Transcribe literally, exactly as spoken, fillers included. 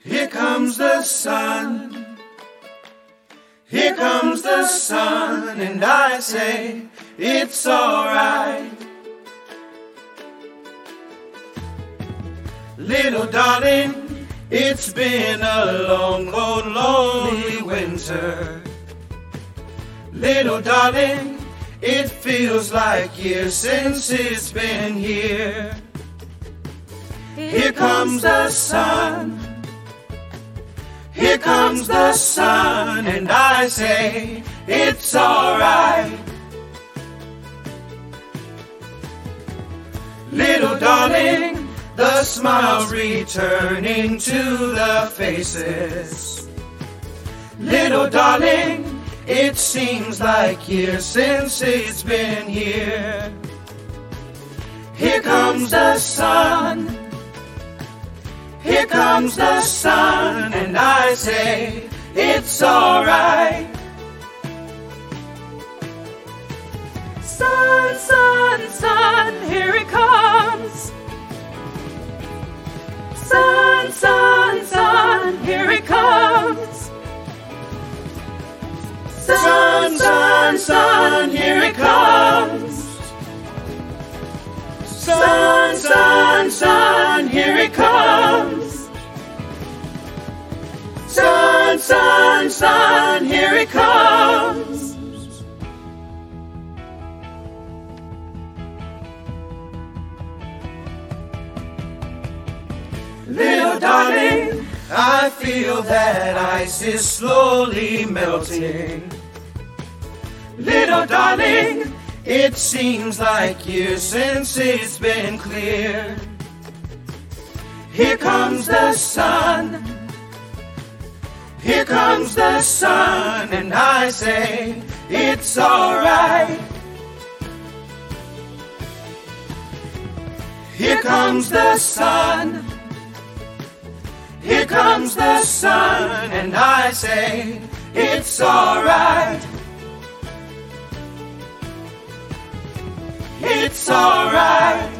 Here comes the sun, here comes the sun, and I say it's alright. Little darling, it's been a long, cold, lonely winter. Little darling, it feels like years since it's been here. Here comes the sun, here comes the sun, and I say it's alright. Little darling, the smiles returning to the faces. Little darling, it seems like years since it's been here. Here comes the sun, here comes the sun, and I say it's alright. Sun, sun, sun, here it comes. Sun, sun, sun, here it comes. Sun, sun, sun, here it comes. Sun, sun, sun, here it comes. Sun, sun, sun, here it comes. Little darling, I feel that ice is slowly melting. Little darling, it seems like years since it's been clear. Here comes the sun, here comes the sun, and I say it's alright. Here comes the sun, here comes the sun, and I say it's alright. It's alright.